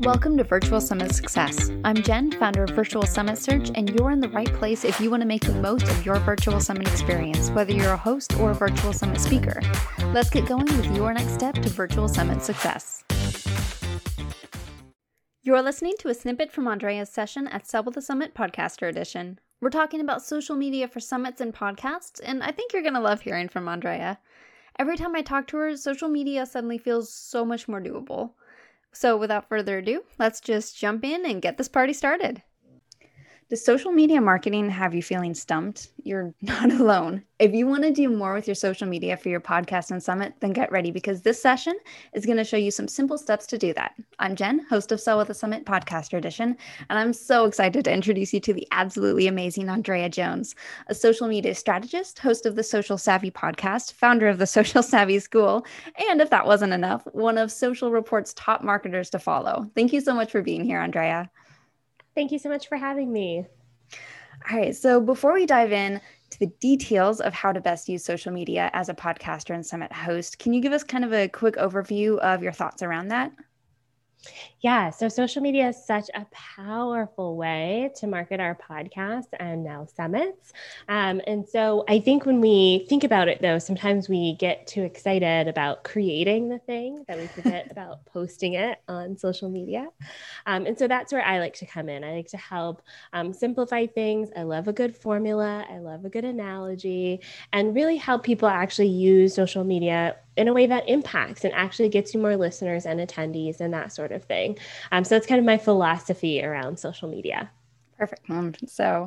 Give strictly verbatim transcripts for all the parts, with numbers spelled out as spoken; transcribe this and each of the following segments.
Welcome to Virtual Summit Success. I'm Jen, founder of Virtual Summit Search, and you're in the right place if you want to make the most of your Virtual Summit experience, whether you're a host or a Virtual Summit speaker. Let's get going with your next step to Virtual Summit Success. You're listening to a snippet from Andrea's session at Sell with the Summit Podcaster Edition. We're talking about social media for summits and podcasts, and I think you're going to love hearing from Andrea. Every time I talk to her, social media suddenly feels so much more doable. So without further ado, let's just jump in and get this party started. Does social media marketing have you feeling stumped? You're not alone. If you want to do more with your social media for your podcast and summit, then get ready because this session is going to show you some simple steps to do that. I'm Jen, host of Sell with the Summit Podcaster Edition, and I'm so excited to introduce you to the absolutely amazing Andrea Jones, a social media strategist, host of the Social Savvy podcast, founder of the Social Savvy School, and if that wasn't enough, one of Social Report's top marketers to follow. Thank you so much for being here, Andrea. Thank you so much for having me. All right. So before we dive in to the details of how to best use social media as a podcaster and summit host, can you give us kind of a quick overview of your thoughts around that? Yeah, so social media is such a powerful way to market our podcast and now summits. Um, and so I think when we think about it, though, sometimes we get too excited about creating the thing that we forget about posting it on social media. Um, and so that's where I like to come in. I like to help um, simplify things. I love a good formula. I love a good analogy and really help people actually use social media in a way that impacts and actually gets you more listeners and attendees and that sort of thing. Um, so it's kind of my philosophy around social media. Perfect. Um, so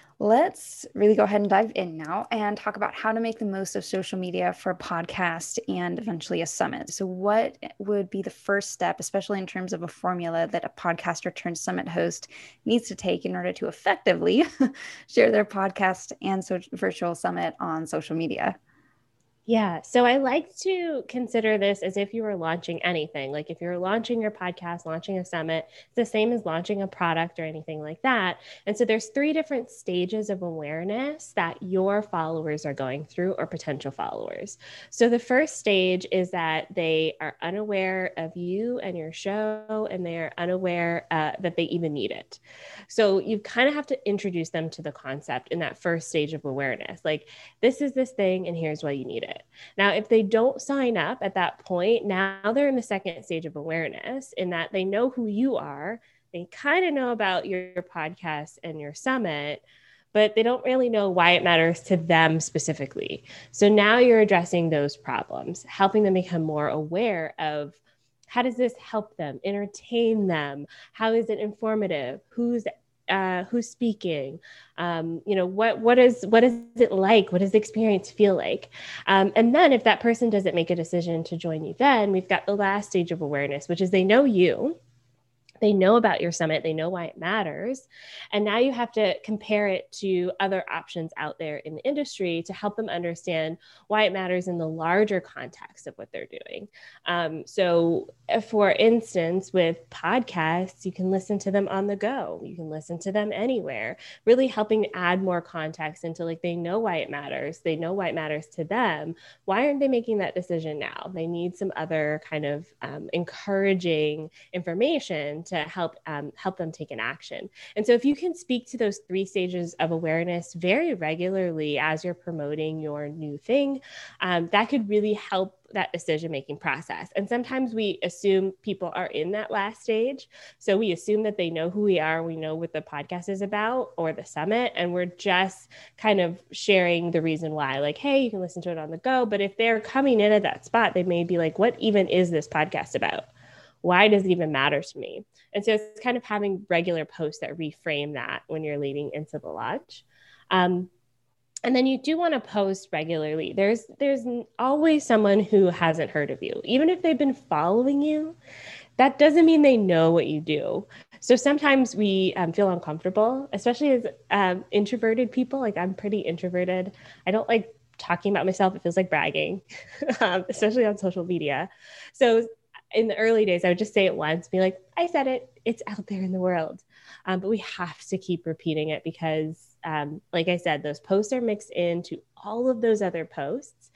let's really go ahead and dive in now and talk about how to make the most of social media for a podcast and eventually a summit. So what would be the first step, especially in terms of a formula that a podcaster turned summit host needs to take in order to effectively share their podcast and so virtual summit on social media? Yeah. So I like to consider this as if you were launching anything. Like if you're launching your podcast, launching a summit, it's the same as launching a product or anything like that. And so there's three different stages of awareness that your followers are going through or potential followers. So the first stage is that they are unaware of you and your show, and they are unaware uh, that they even need it. So you kind of have to introduce them to the concept in that first stage of awareness. Like, this is this thing, and here's why you need it. Now, if they don't sign up at that point, now they're in the second stage of awareness in that they know who you are. They kind of know about your, your podcast and your summit, but they don't really know why it matters to them specifically. So now you're addressing those problems, helping them become more aware of how does this help them, entertain them? How is it informative? Who's Uh, who's speaking, um, you know, what, what is, what is it like? What does the experience feel like? Um, and then if that person doesn't make a decision to join you, then we've got the last stage of awareness, which is they know you. They know about your summit. They know why it matters. And now you have to compare it to other options out there in the industry to help them understand why it matters in the larger context of what they're doing. Um, so for instance, with podcasts, you can listen to them on the go. You can listen to them anywhere, really helping add more context into like, they know why it matters. They know why it matters to them. Why aren't they making that decision now? They need some other kind of um, encouraging information to help um, help them take an action. And so if you can speak to those three stages of awareness very regularly as you're promoting your new thing, um, that could really help that decision-making process. And sometimes we assume people are in that last stage. So we assume that they know who we are, we know what the podcast is about or the summit, and we're just kind of sharing the reason why, like, hey, you can listen to it on the go. But if they're coming in at that spot, they may be like, what even is this podcast about? Why does it even matter to me? And so it's kind of having regular posts that reframe that when you're leading into the launch. Um, and then you do want to post regularly. There's there's always someone who hasn't heard of you. Even if they've been following you, that doesn't mean they know what you do. So sometimes we um, feel uncomfortable, especially as um, introverted people. Like I'm pretty introverted. I don't like talking about myself. It feels like bragging, um, especially on social media. So in the early days, I would just say it once, be like, I said it, it's out there in the world. Um, but we have to keep repeating it because, um, like I said, those posts are mixed into all of those other posts.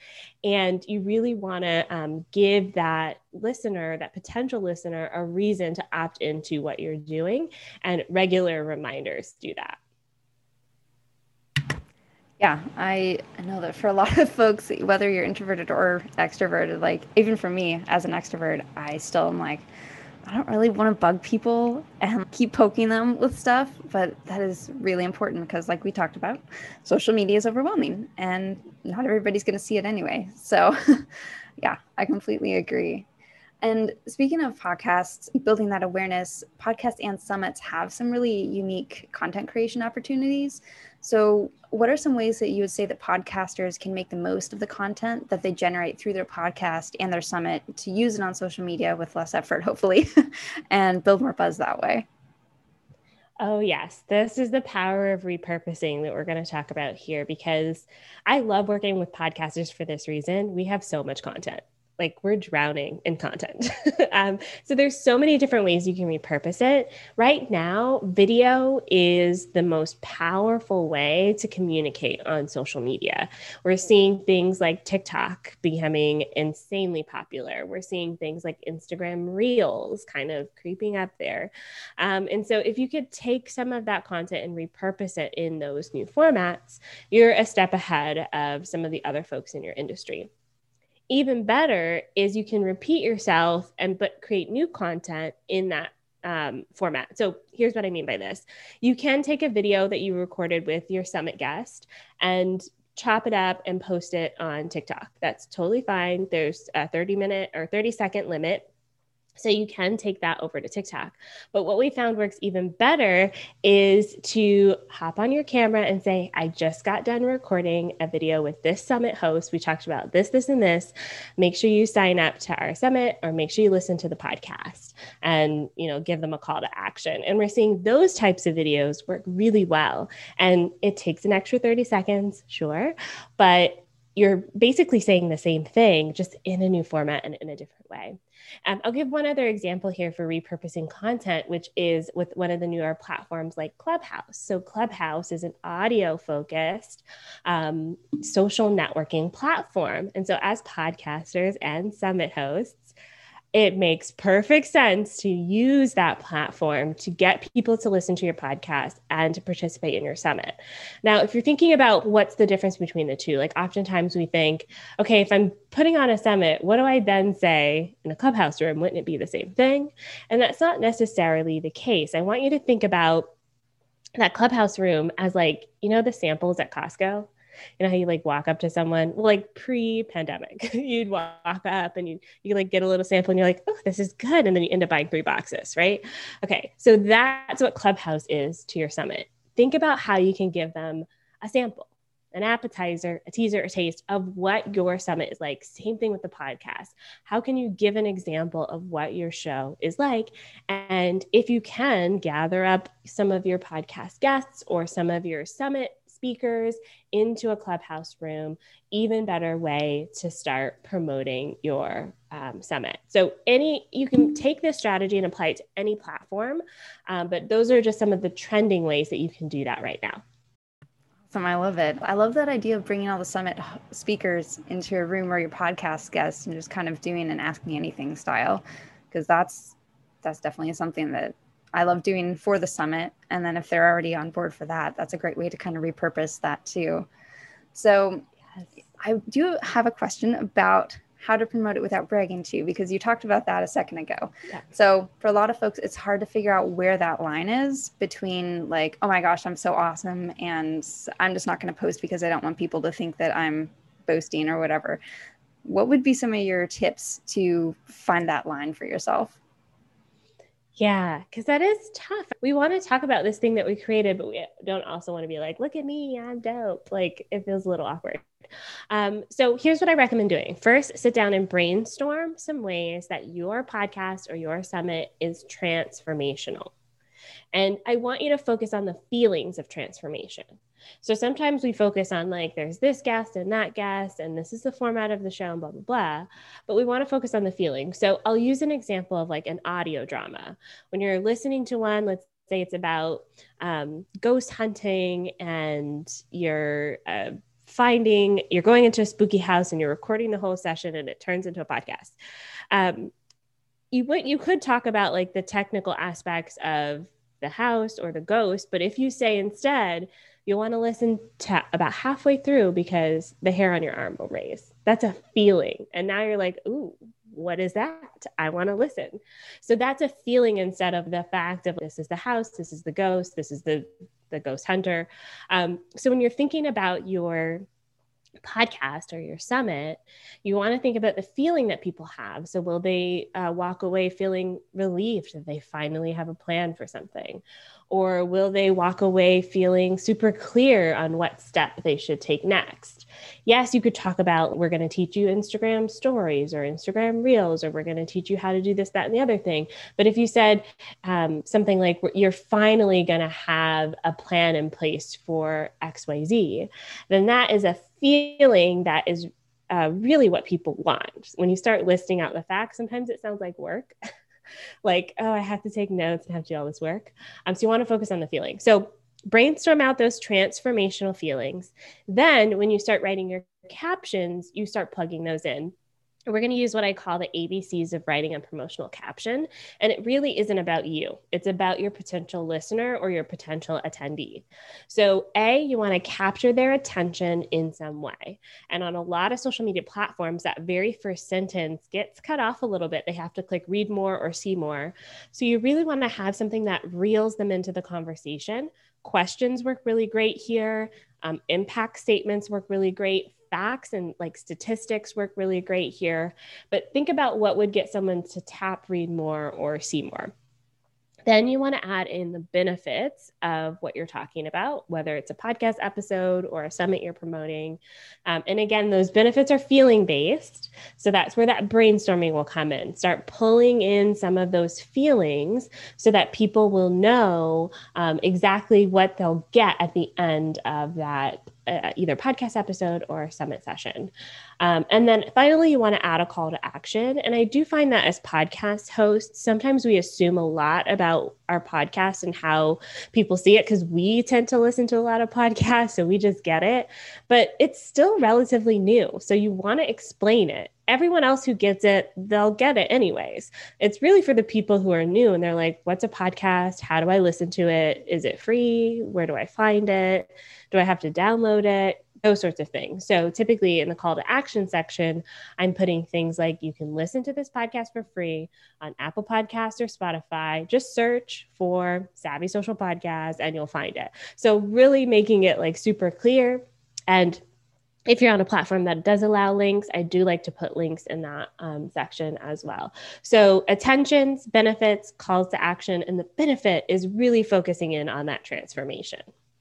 And you really want to um, give that listener, that potential listener, a reason to opt into what you're doing, and regular reminders do that. Yeah, I know that for a lot of folks, whether you're introverted or extroverted, like even for me as an extrovert, I still am like, I don't really want to bug people and keep poking them with stuff, but that is really important because, like we talked about, social media is overwhelming and not everybody's going to see it anyway. So, yeah, I completely agree. And speaking of podcasts, building that awareness, podcasts and summits have some really unique content creation opportunities. So, what are some ways that you would say that podcasters can make the most of the content that they generate through their podcast and their summit to use it on social media with less effort, hopefully, and build more buzz that way? Oh, yes. This is the power of repurposing that we're going to talk about here, because I love working with podcasters for this reason. We have so much content. Like, we're drowning in content. um, so there's so many different ways you can repurpose it. Right now, video is the most powerful way to communicate on social media. We're seeing things like TikTok becoming insanely popular. We're seeing things like Instagram Reels kind of creeping up there. Um, and so if you could take some of that content and repurpose it in those new formats, you're a step ahead of some of the other folks in your industry. Even better is you can repeat yourself and but create new content in that um, format. So here's what I mean by this. You can take a video that you recorded with your summit guest and chop it up and post it on TikTok. That's totally fine. There's a thirty minute or thirty second limit. So you can take that over to TikTok. But what we found works even better is to hop on your camera and say, I just got done recording a video with this summit host. We talked about this, this, and this. Make sure you sign up to our summit, or make sure you listen to the podcast, and, you know, give them a call to action. And we're seeing those types of videos work really well. And it takes an extra thirty seconds, sure, but you're basically saying the same thing, just in a new format and in a different way. Um, I'll give one other example here for repurposing content, which is with one of the newer platforms like Clubhouse. So Clubhouse is an audio-focused um, social networking platform. And so as podcasters and summit hosts, it makes perfect sense to use that platform to get people to listen to your podcast and to participate in your summit. Now, if you're thinking about what's the difference between the two, like oftentimes we think, okay, if I'm putting on a summit, what do I then say in a Clubhouse room? Wouldn't it be the same thing? And that's not necessarily the case. I want you to think about that Clubhouse room as like, you know, the samples at Costco. You know how you like walk up to someone, well, like pre-pandemic, you'd walk up and you you like get a little sample and you're like, oh, this is good. And then you end up buying three boxes, right? Okay. So that's what Clubhouse is to your summit. Think about how you can give them a sample, an appetizer, a teaser, a taste of what your summit is like. Same thing with the podcast. How can you give an example of what your show is like? And if you can, gather up some of your podcast guests or some of your summit speakers into a Clubhouse room, even better way to start promoting your um, summit. So any, you can take this strategy and apply it to any platform, um, but those are just some of the trending ways that you can do that right now. Awesome, I love it. I love that idea of bringing all the summit speakers into a room or your podcast guests and just kind of doing an Ask Me Anything style, because that's that's definitely something that I love doing for the summit. And then if they're already on board for that, that's a great way to kind of repurpose that too. So yes. I do have a question about how to promote it without bragging too, because you talked about that a second ago. Yeah. So for a lot of folks, it's hard to figure out where that line is between like, oh my gosh, I'm so awesome, and I'm just not going to post because I don't want people to think that I'm boasting or whatever. What would be some of your tips to find that line for yourself? Yeah, because that is tough. We want to talk about this thing that we created, but we don't also want to be like, look at me, I'm dope. Like, it feels a little awkward. Um, so here's what I recommend doing. First, sit down and brainstorm some ways that your podcast or your summit is transformational. And I want you to focus on the feelings of transformation. So sometimes we focus on like, there's this guest and that guest, and this is the format of the show and blah, blah, blah. But we want to focus on the feeling. So I'll use an example of like an audio drama. When you're listening to one, let's say it's about um, ghost hunting, and you're a finding, you're going into a spooky house and you're recording the whole session and it turns into a podcast. Um, you what you could talk about like the technical aspects of the house or the ghost, but if you say instead, you'll want to listen to about halfway through because the hair on your arm will raise. That's a feeling. And now you're like, ooh, what is that? I want to listen. So that's a feeling instead of the fact of this is the house, this is the ghost, this is the, the ghost hunter. Um, so when you're thinking about your podcast or your summit, you want to think about the feeling that people have. So will they uh, walk away feeling relieved that they finally have a plan for something? Or will they walk away feeling super clear on what step they should take next? Yes, you could talk about, we're going to teach you Instagram stories or Instagram reels, or we're going to teach you how to do this, that, and the other thing. But if you said um, something like, you're finally going to have a plan in place for X Y Z, then that is a feeling that is uh, really what people want. When you start listing out the facts, sometimes it sounds like work. Like, oh, I have to take notes and have to do all this work. Um, so you want to focus on the feeling. So brainstorm out those transformational feelings. Then when you start writing your captions, you start plugging those in. We're going to use what I call the A B Cs of writing a promotional caption. And it really isn't about you. It's about your potential listener or your potential attendee. So A, you want to capture their attention in some way. And on a lot of social media platforms, that very first sentence gets cut off a little bit. They have to click read more or see more. So you really want to have something that reels them into the conversation. Questions work really great here. Um, impact statements work really great. Facts and like statistics work really great here. But think about what would get someone to tap, read more, or see more. Then you want to add in the benefits of what you're talking about, whether it's a podcast episode or a summit you're promoting. Um, and again, those benefits are feeling based. So that's where that brainstorming will come in. Start pulling in some of those feelings so that people will know um, exactly what they'll get at the end of that Uh, either podcast episode or summit session. Um, and then finally, you want to add a call to action. And I do find that as podcast hosts, sometimes we assume a lot about our podcast and how people see it because we tend to listen to a lot of podcasts, so we just get it. But it's still relatively new. So you want to explain it. Everyone else who gets it, they'll get it anyways. It's really for the people who are new and they're like, what's a podcast? How do I listen to it? Is it free? Where do I find it? Do I have to download it? Those sorts of things. So typically in the call to action section, I'm putting things like you can listen to this podcast for free on Apple Podcasts or Spotify. Just search for Savvy Social Podcast and you'll find it. So really making it like super clear. And if you're on a platform that does allow links, I do like to put links in that um, section as well. So attentions, benefits, calls to action, and the benefit is really focusing in on that transformation.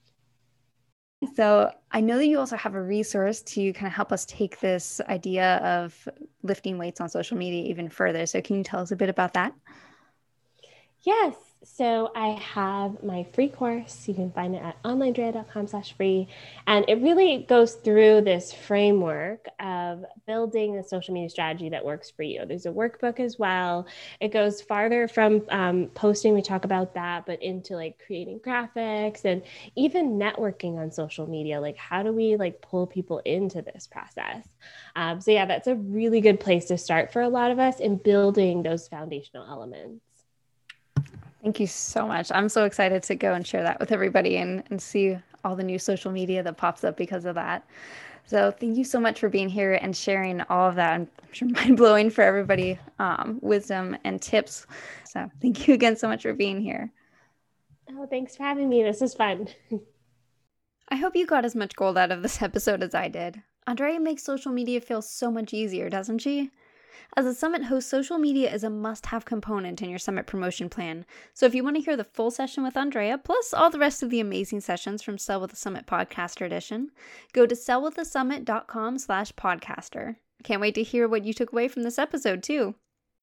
So I know that you also have a resource to kind of help us take this idea of lifting weights on social media even further. So can you tell us a bit about that? Yes. So I have my free course. You can find it at onlinedrea.com slash free. And it really goes through this framework of building a social media strategy that works for you. There's a workbook as well. It goes farther from um, posting. We talk about that, but into like creating graphics and even networking on social media. Like how do we like pull people into this process? Um, so yeah, that's a really good place to start for a lot of us in building those foundational elements. Thank you so much. I'm so excited to go and share that with everybody and, and see all the new social media that pops up because of that. So thank you so much for being here and sharing all of that. I'm sure mind-blowing for everybody, um, wisdom and tips. So thank you again so much for being here. Oh, thanks for having me. This was fun. I hope you got as much gold out of this episode as I did. Andrea makes social media feel so much easier, doesn't she? As a summit host, social media is a must-have component in your summit promotion plan. So if you want to hear the full session with Andrea, plus all the rest of the amazing sessions from Sell with the Summit Podcaster Edition, go to sellwiththesummit.com slash podcaster. Can't wait to hear what you took away from this episode, too.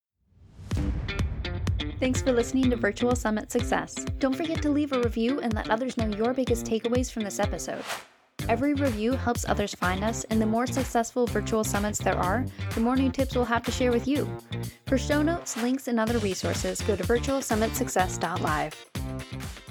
Thanks for listening to Virtual Summit Success. Don't forget to leave a review and let others know your biggest takeaways from this episode. Every review helps others find us, and the more successful virtual summits there are, the more new tips we'll have to share with you. For show notes, links, and other resources, go to virtual summit success dot live.